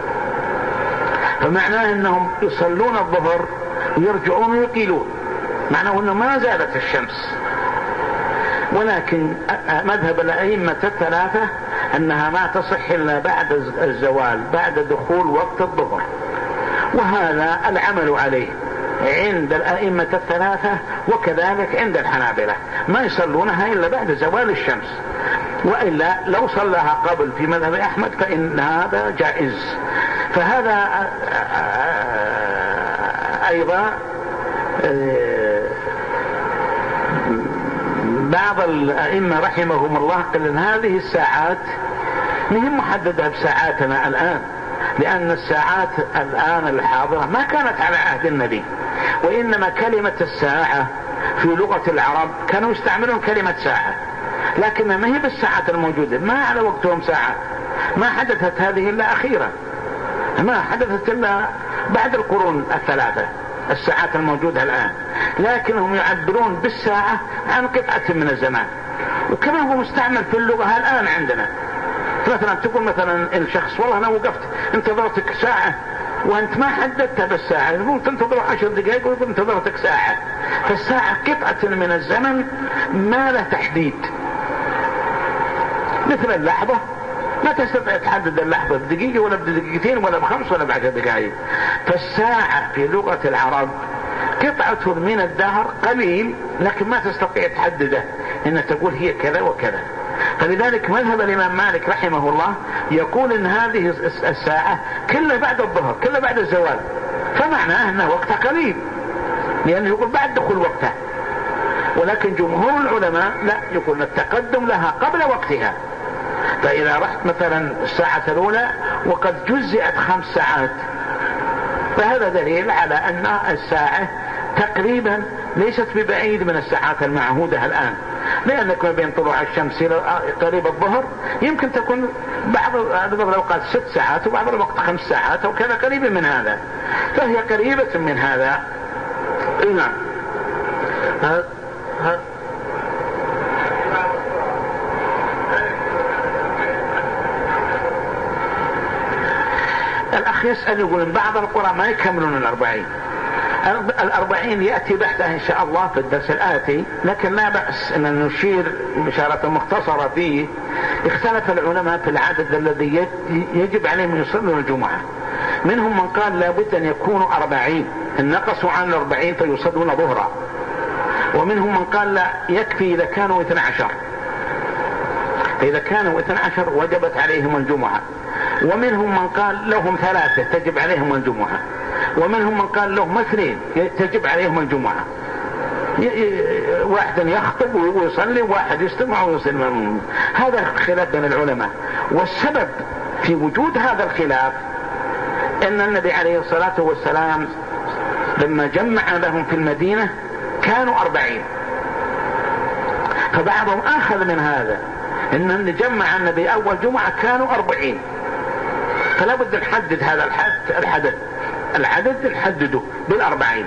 فمعناه أنهم يصلون الظهر ويرجعون ويقيلون، معناه أنه ما زالت الشمس. ولكن مذهب الأئمة الثلاثة أنها ما تصح إلا بعد الزوال، بعد دخول وقت الظهر، وهذا العمل عليه عند الأئمة الثلاثة، وكذلك عند الحنابلة ما يصلونها إلا بعد زوال الشمس. وإلا لو صلىها قبل في مذهب أحمد فإن هذا جائز. فهذا أيضا بعض الأئمة رحمهم الله قال إن هذه الساعات مهم محددة بساعاتنا الآن، لأن الساعات الآن الحاضرة ما كانت على عهد النبي، وإنما كلمة الساعة في لغة العرب كانوا يستعملون كلمة ساعة، لكن ما هي بالساعات الموجودة، ما على وقتهم ساعة، ما حدثت هذه إلا أخيرا، ما حدثت إلا بعد القرون الثلاثة الساعات الموجودة الآن. لكنهم يعبرون بالساعة عن قطعة من الزمان. وكما هو مستعمل في اللغة الآن عندنا، مثلا تقول مثلا الشخص والله أنا وقفت انتظرتك ساعة وأنت ما حددتها بالساعة، يقول تنتظر 10 دقائق ويقول انتظرتك ساعة. فالساعة قطعة من الزمن ما له تحديد، مثل اللحظة ما تستطيع تحدد اللحظة بدقيقة ولا بدقيقتين ولا ب5 ولا ب10 دقائق. فالساعة في لغة العرب قطعة من الدهر قليل، لكن ما تستطيع تحدده إن تقول هي كذا وكذا. فلذلك مذهب الإمام مالك رحمه الله يقول إن هذه الساعة كلها بعد الظهر، كلها بعد الزوال، فمعناه أنه وقتها قليل، لأنه يقول بعد دخول وقتها. ولكن جمهور العلماء لا، يقول التقدم لها قبل وقتها. فإذا رحت مثلا الساعة الأولى وقد جزئت 5 ساعات، فهذا دليل على أن الساعة تقريبا ليست ببعيد من الساعات المعهودة الآن، لأنك ما بين طلوع الشمس إلى قريب الظهر يمكن تكون بعض الأوقات 6 ساعات وبعض الوقت 5 ساعات أو كذا، قريبة من هذا، فهي قريبة من هذا. نعم. الأخ يسأل يقول إن بعض القرى ما يكملون 40 يأتي بحثها إن شاء الله في الدرس الآتي، لكن لا بأس أن نشير بشارة مختصرة فيه. اختلف العلماء في العدد الذي يجب عليهم يصلون الجمعة. منهم من قال لابد أن يكونوا 40، إن نقصوا عن 40 فيصلون ظهرا. ومنهم من قال لا، يكفي إذا كانوا 12، فإذا كانوا 12 وجبت عليهم الجمعة. ومنهم من قال لهم 3 تجب عليهم الجمعة. ومنهم من قال لهم 2 تجب عليهم الجمعة، واحد يخطب ويصلي وواحد يستمع ويصلي. هذا خلاف بين العلماء، والسبب في وجود هذا الخلاف ان النبي عليه الصلاة والسلام لما جمع لهم في المدينة كانوا 40، فبعضهم اخذ من هذا ان اللي جمع النبي اول جمعة كانوا 40، فلا بد نحدد هذا العدد نحدده بال40.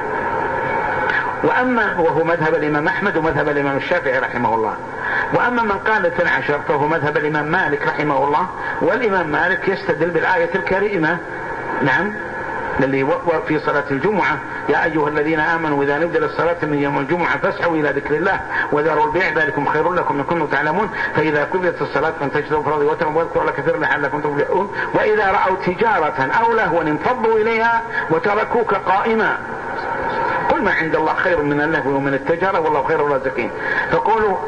وهو مذهب الإمام أحمد ومذهب الإمام الشافعي رحمه الله. وأما من قال 12 فهو مذهب الإمام مالك رحمه الله. والإمام مالك يستدل بالآية الكريمة، نعم، الذي في صلاة الجمعة: يا أيها الذين آمنوا إذا نودي للصلاة من يوم الجمعة فاسعوا إلى ذكر الله وذروا البيع ذلكم خير لكم إن كنتم تعلمون، فإذا قضيت الصلاة فانتشروا في الأرض وابتغوا واذكروا الله كثيرا لعلكم تفلحون، وإذا رأوا تجارة أو لهوا انفضوا إليها وتركوك قائما قل ما عند الله خير من اللهو ومن التجارة والله خير الرازقين. فقولوا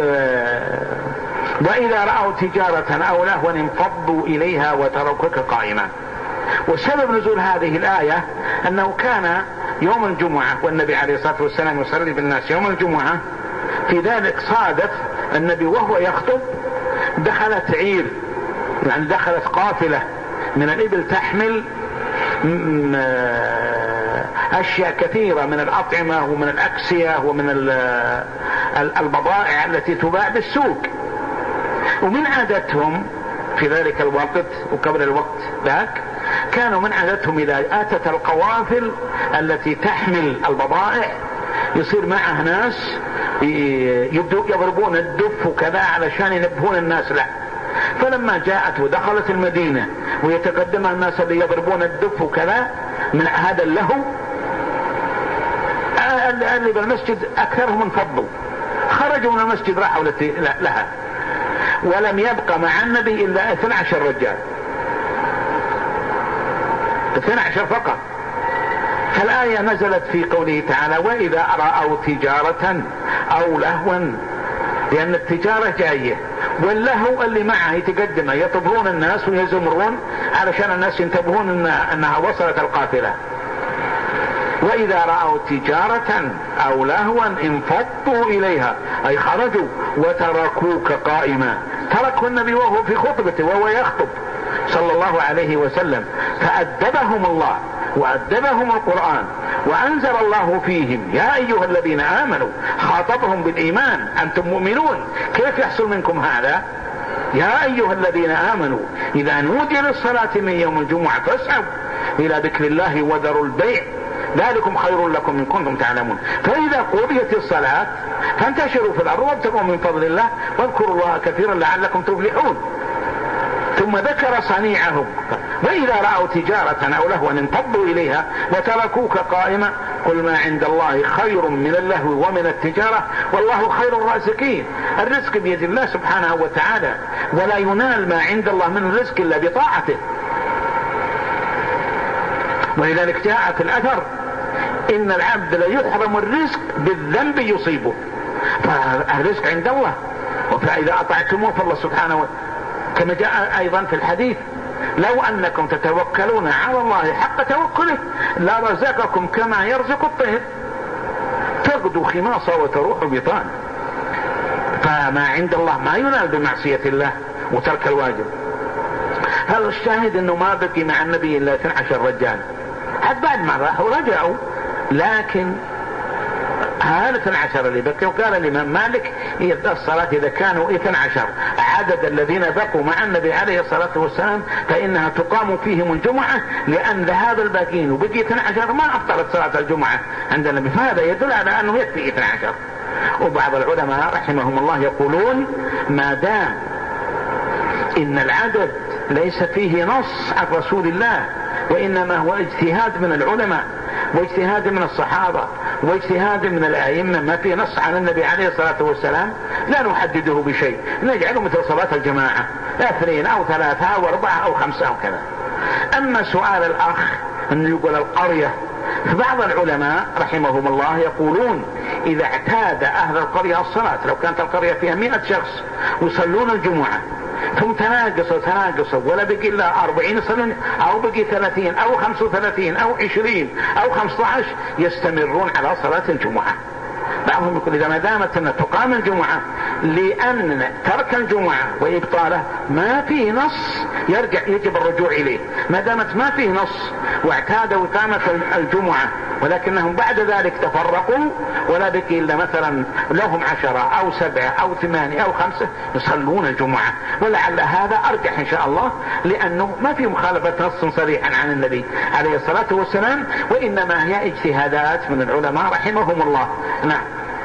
وإذا رأوا تجارة أو لهوا انفضوا إليها وتركوك قائما. وسبب نزول هذه الآية أنه كان يوم الجمعة والنبي عليه الصلاة والسلام يصلي بالناس يوم الجمعة، في ذلك صادف النبي وهو يخطب دخلت عير، يعني دخلت قافلة من الإبل تحمل أشياء كثيرة من الأطعمة ومن الأكسية ومن البضائع التي تباع بالسوق. ومن عادتهم في ذلك الوقت وقبل الوقت ذاك كانوا من عادتهم إذا آتت القوافل التي تحمل البضائع يصير معها ناس يضربون الدف وكذا علشان ينبهون الناس له. فلما جاءت ودخلت المدينة ويتقدمها الناس اللي يضربون الدف وكذا من هذا اللهو، اللي بالمسجد أكثرهم انفضوا، خرجوا من المسجد راحوا لها، ولم يبقى مع النبي إلا 12 رجال، 12 فقط. فالآية نزلت في قوله تعالى: وإذا رأوا تجارة أو لهوا، لأن التجارة جاية واللهو اللي معه يتقدمه يطبرون الناس ويزمرون علشان الناس ينتبهون أنها وصلت القافلة. وإذا رأوا تجارة أو لهوا انفضوا إليها، أي خرجوا وتركوك قائما. تركوا النبي وهو في خطبته وهو يخطب صلى الله عليه وسلم، فأدبهم الله وأدبهم القرآن وأنزل الله فيهم: يا أيها الذين آمنوا، خاطبهم بالإيمان: أنتم مؤمنون، كيف يحصل منكم هذا؟ يا أيها الذين آمنوا إذا نودي للصلاة من يوم الجمعة فاسعوا إلى ذكر الله وذروا البيع ذلكم خير لكم إن كنتم تعلمون. فإذا قضيت الصلاة فانتشروا في الأرض وابتغوا من فضل الله واذكروا الله كثيرا لعلكم تفلحون. ثم ذكر صنيعهم: وإذا رأوا تجارة أو لهوا انفضوا إليها وتركوك قائما قل ما عند الله خير من اللهو ومن التجارة والله خير الرازقين. الرزق بيد الله سبحانه وتعالى، ولا ينال ما عند الله من الرزق إلا بطاعته. ولذلك جاء في الأثر: إن العبد ليحرم الرزق بالذنب يصيبه. فالرزق عند الله، فإذا أطعتموه فالله سبحانه وتعالى كما جاء أيضا في الحديث: لو أنكم تتوكلون على الله حق توكله لرزقكم كما يرزق الطير تغدو خماصا وتروح بطانا. فما عند الله ما ينال بمعصية الله وترك الواجب. هذا الشاهد أنه ما بقي مع النبي إلا 12 رجال، حتى بعد ما راحوا رجعوا، لكن هذا 12 اللي بقي. وقال الإمام مالك: الصلاة إذا كانوا 12 عدد الذين بقوا مع النبي عليه الصلاة والسلام فإنها تقام فيهم الجمعة، لأن ذهاب الباقين وبقي 12 ما أفطرت صلاة الجمعة عند النبي. فهذا يدل على أنه يكفي 12. وبعض العلماء رحمهم الله يقولون: ما دام إن العدد ليس فيه نص عن رسول الله وإنما هو اجتهاد من العلماء واجتهاد من الصحابة واجتهاد من الأئمة، ما في نص عن النبي عليه الصلاة والسلام، لا نحدده بشيء، نجعله مثل صلاة الجماعة 2 أو 3 أو 4 أو 5 أو كذا. أما سؤال الأخ أن يقول القرية، فبعض العلماء رحمهم الله يقولون: إذا اعتاد أهل القرية الصلاة، لو كانت القرية فيها 100 شخص ويصلون الجمعة ثم تناقصوا ولا بقي إلا 40 يصلون، أو بقي 30 أو 35 أو 20 أو 15 يستمرون على صلاة الجمعة. بعضهم يقول: إذا ما دامت أن تقام الجمعة، لأن ترك الجمعة وإبطاله ما فيه نص يجب الرجوع إليه، ما دامت ما فيه نص واعتادوا إقامة الجمعة ولكنهم بعد ذلك تفرقوا ولا بقي إلا مثلا لهم 10 أو 7 أو 8 أو 5 يصلون الجمعة. ولعل هذا أرجح إن شاء الله، لأنه ما في مخالفة نص صريحا عن النبي عليه الصلاة والسلام، وإنما هي اجتهادات من العلماء رحمهم الله. نعم.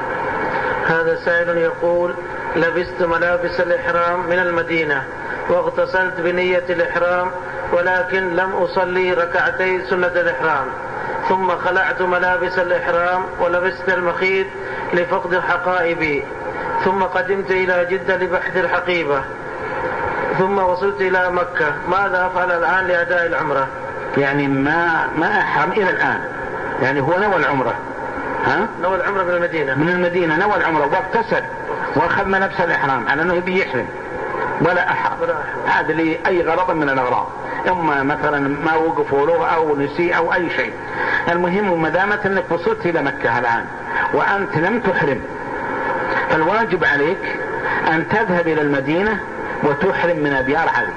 هذا سائل يقول: لبست ملابس الإحرام من المدينة واغتسلت بنية الإحرام، ولكن لم أصلي ركعتي سنة الإحرام، ثم خلعت ملابس الإحرام ولبست المخيط لفقد حقائبي، ثم قدمت إلى جدة لبحث الحقيبة، ثم وصلت إلى مكة. ماذا أفعل الآن لأداء العمرة؟ يعني ما أحرم إلى الآن، يعني هو نوى العمرة، نوى العمرة من المدينة نوى العمرة واغتسل واخذ ملابس الإحرام على أنه يبي يحرم ولا أحرم. هذا لأي غرض من الأغراض، إما مثلا ما وقفوا له أو نسي أو أي شيء. المهم ما دامت أنك وصلت إلى مكة الآن وأنت لم تحرم، فالواجب عليك أن تذهب إلى المدينة وتحرم من أبيار علي،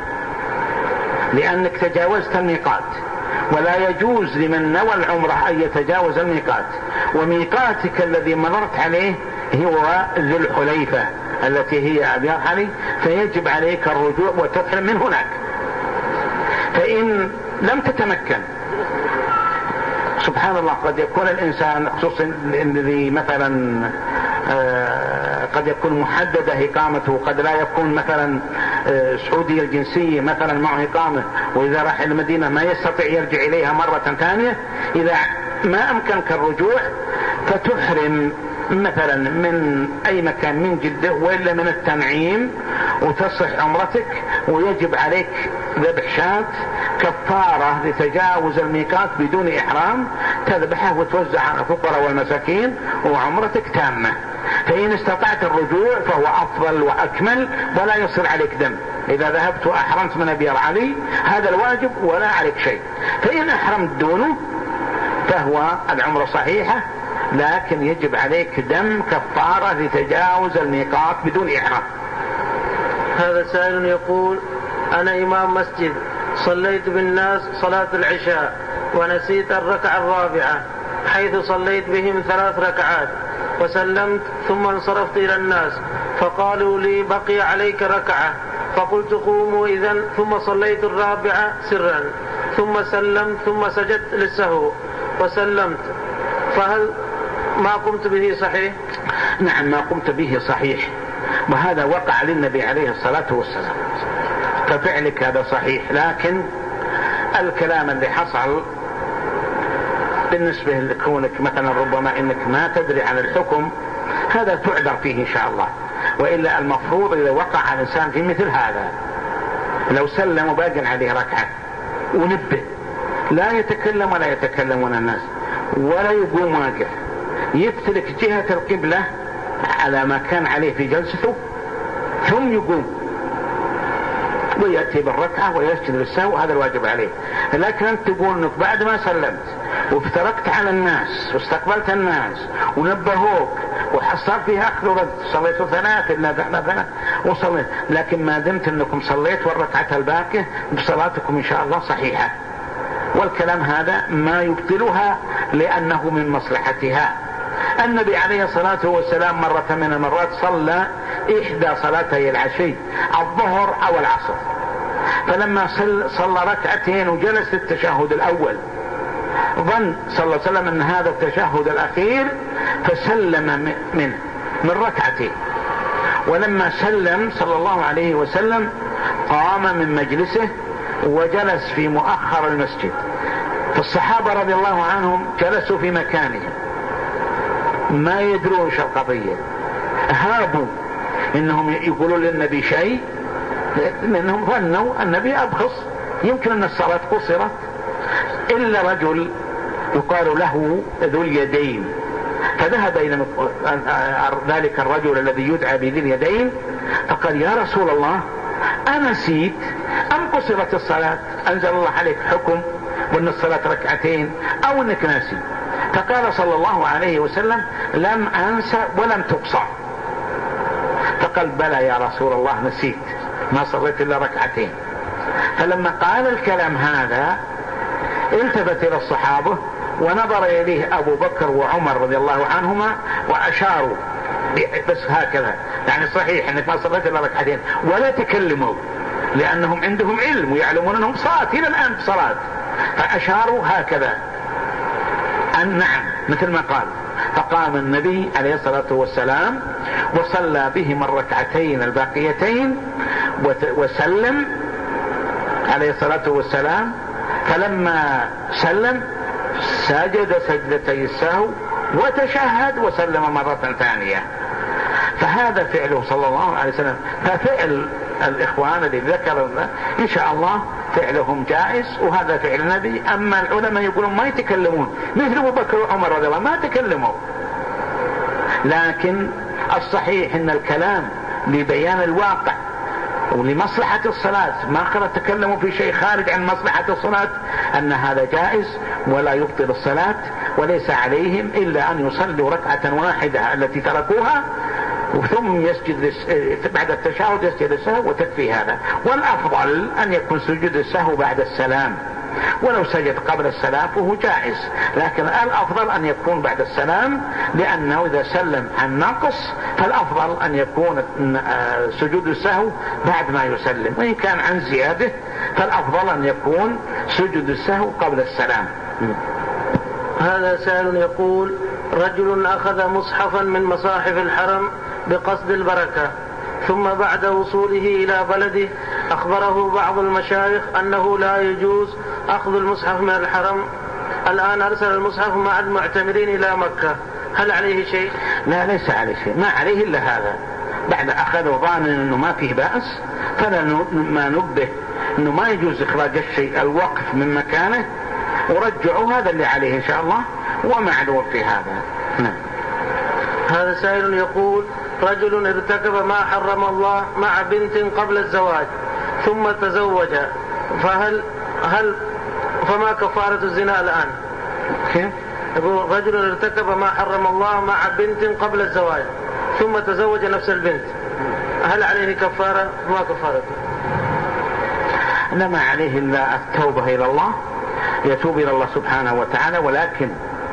لأنك تجاوزت الميقات، ولا يجوز لمن نوى العمرة أن يتجاوز الميقات، وميقاتك الذي مررت عليه هو ذو الحليفة التي هي أبيار علي، فيجب عليك الرجوع وتحرم من هناك. فإن لم تتمكن، سبحان الله، قد يكون الإنسان خصوصا الذي مثلا قد يكون محددة إقامته، قد لا يكون مثلا سعودي الجنسية مثلا معه إقامة، وإذا راح المدينة ما يستطيع يرجع إليها مرة ثانية. إذا ما أمكنك الرجوع فتحرم مثلا من أي مكان من جدة وإلا من التنعيم وتصح عمرتك، ويجب عليك ذبح شاة كفارة لتجاوز الميقات بدون إحرام، تذبحه وتوزع على الفقراء والمساكين وعمرتك تامة. فإن استطعت الرجوع فهو أفضل وأكمل ولا يصير عليك دم. إذا ذهبت وأحرمت من أبيار علي هذا الواجب ولا عليك شيء. فإن أحرمت دونه فهو العمرة صحيحة، لكن يجب عليك دم كفارة لتجاوز الميقات بدون إحرام. هذا سائل يقول: أنا إمام مسجد، صليت بالناس صلاة العشاء ونسيت الركعة الرابعة، حيث صليت بهم 3 ركعات وسلمت، ثم انصرفت إلى الناس فقالوا لي بقي عليك ركعة، فقلت قوموا إذن، ثم صليت الرابعة سرا، ثم سلمت، ثم سجدت للسهو، وسلمت، فهل ما قمت به صحيح؟ نعم، ما قمت به صحيح، وهذا وقع للنبي عليه الصلاة والسلام، ففعلك هذا صحيح. لكن الكلام اللي حصل بالنسبة لكونك مثلا ربما انك ما تدري عن الحكم، هذا تعذر فيه ان شاء الله. وإلا المفروض إذا وقع الإنسان في مثل هذا، لو سلم وباقي عليه ركعة ونبه، لا يتكلم ولا يتكلمون الناس ولا يقوم واقف، يفترك جهة القبلة على ما كان عليه في جلسته، ثم يقوم ويأتي بالركعة ويسجد للسهو، هذا الواجب عليه. لكن أنت تقول أنك بعد ما سلمت وافترقت على الناس واستقبلت الناس ونبهوك وحصل فيها أخذ ورد، صليتوا ثلاث وصليت، لكن ما دمت أنكم صليت والركعة الباقية بصلاتكم إن شاء الله صحيحة. والكلام هذا ما يبطلها لأنه من مصلحتها. النبي عليه الصلاة والسلام مرة من المرات صلى إحدى صلاتي العشي، الظهر أو العصر، فلما صلى ركعتين وجلس التشهد الأول، ظن صلى الله عليه وسلم أن هذا التشهد الأخير، فسلم منه من ركعتين. ولما سلم صلى الله عليه وسلم قام من مجلسه وجلس في مؤخر المسجد، فالصحابة رضي الله عنهم جلسوا في مكانهم ما يدرون شو القضية، هابوا إنهم يقولوا للنبي شيء، لأنهم ظنوا النبي أبخص، يمكن أن الصلاة قصرت. إلا رجل يقال له ذو اليدين، فذهب إلى ذلك الرجل الذي يدعى بذي اليدين فقال: يا رسول الله، أنسيت أم قصرت الصلاة؟ أنزل الله عليك حكم وأن الصلاة ركعتين أو أنك ناسي؟ فقال صلى الله عليه وسلم: لم أنسى ولم تقصر. فقال: بلى يا رسول الله، نسيت، ما صليت إلا ركعتين. فلما قال الكلام هذا التفت إلى الصحابة ونظر إليه أبو بكر وعمر رضي الله عنهما وأشاروا بس هكذا، يعني صحيح أنك ما صليت إلا ركعتين، ولا تكلموا لأنهم عندهم علم ويعلمون أنهم صلاة إلى الآن صلاة، فأشاروا هكذا أن نعم مثل ما قال. فقام النبي عليه الصلاة والسلام وصلى بهم الركعتين الباقيتين وسلم عليه الصلاة والسلام. فلما سلم سجد سجدتي السهو وتشهد وسلم مرة ثانية. فهذا فعله صلى الله عليه وسلم. ففعل الإخوان الذي ذكر إن شاء الله فعلهم جائز، وهذا فعل النبي. أما العلماء يقولون ما يتكلمون، مثل أبو بكر وعمر رضي الله ما تكلموا، لكن الصحيح أن الكلام لبيان الواقع ولمصلحة الصلاة، ما قد تكلموا في شيء خارج عن مصلحة الصلاة، أن هذا جائز ولا يبطل الصلاة، وليس عليهم إلا أن يصلوا ركعة واحدة التي تركوها، ثم يسجد بعد التشهد يسجد السهو وتكفي هذا. والأفضل أن يكون سجود السهو بعد السلام، ولو سجد قبل السلام فهو جائز، لكن الأفضل أن يكون بعد السلام، لأنه إذا سلم عن نقص فالأفضل أن يكون سجود السهو بعد ما يسلم، وإن كان عن زيادة فالأفضل أن يكون سجود السهو قبل السلام. هذا سائل يقول: رجل أخذ مصحفا من مصاحف الحرم بقصد البركة، ثم بعد وصوله إلى بلده أخبره بعض المشايخ أنه لا يجوز أخذ المصحف من الحرم. الآن أرسل المصحف مع المعتمرين إلى مكة، هل عليه شيء؟ لا، ليس عليه شيء، ما عليه إلا هذا. بعد أخذه ظانا أنه ما فيه بأس، فما نبه أنه ما يجوز إخراج الشيء الوقف من مكانه ورجعوا، هذا اللي عليه إن شاء الله، ومعلوم في هذا. نعم. هذا سائل يقول: رجل ارتكب ما حرم الله مع بنت قبل الزواج ثم تزوج، فما كفارة الزنا الآن؟ كيف؟ يقول: رجل ارتكب ما حرم الله مع بنت قبل الزواج ثم تزوج نفس البنت، هل عليه كفارة؟ ما كفارته؟ لا، ما عليه إلا التوبة إلى الله، يتوب إلى الله سبحانه وتعالى. ولكن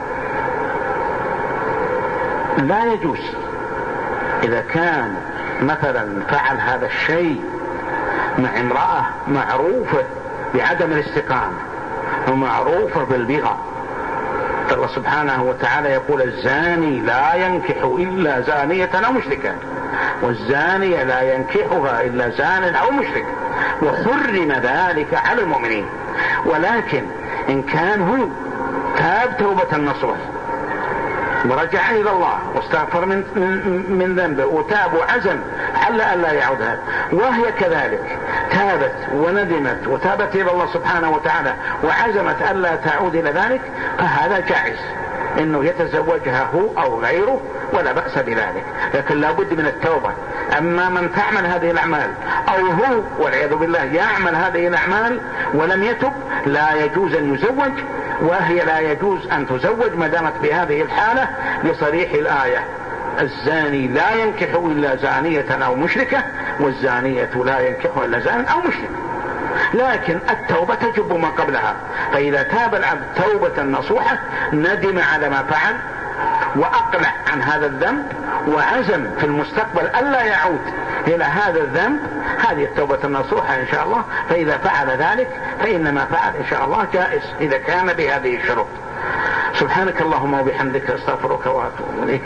لا يجوز إذا كان مثلا فعل هذا الشيء مع امرأة معروفة بعدم الاستقامة ومعروفة بالبغى الله سبحانه وتعالى يقول الزاني لا ينكح إلا زانية أو مشركة، والزانية لا ينكحها إلا زان أو مشرك، وحرم ذلك على المؤمنين. ولكن إن كان هو تاب توبة نصوح ورجع إلى الله واستغفر من ذنبه وتاب وعزم على ألا يعودها، وهي كذلك تابت وندمت وتابت إلى الله سبحانه وتعالى وعزمت ألا تعود إلى ذلك، فهذا جائز إنه يتزوجها هو أو غيره ولا بأس بذلك، لكن لا بد من التوبة. أما من تعمل هذه الأعمال أو هو والعياذ بالله يعمل هذه الأعمال ولم يتب لا يجوز أن يزوج، وهي لا يجوز أن تزوج ما دامت بهذه الحالة لصريح الآية: الزاني لا ينكح إلا زانية أو مشركة، والزانية لا ينكح إلا زان أو مشرك. لكن التوبة تجب ما قبلها، فإذا تاب العبد توبة نصوحة ندم على ما فعل وأقلع عن هذا الذنب وعزم في المستقبل ألا يعود إلى هذا الذنب، هذه التوبة النصوحة إن شاء الله. فإذا فعل ذلك فإن ما فعل إن شاء الله جائز إذا كان بهذه الشروط. سبحانك اللهم وبحمدك أستغفرك وأتوب إليك.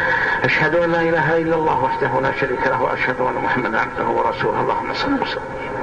أشهد أن لا إله إلا الله وحده لا شريك له، وأشهد أن محمدا عبده ورسوله. اللهم صل وسلم.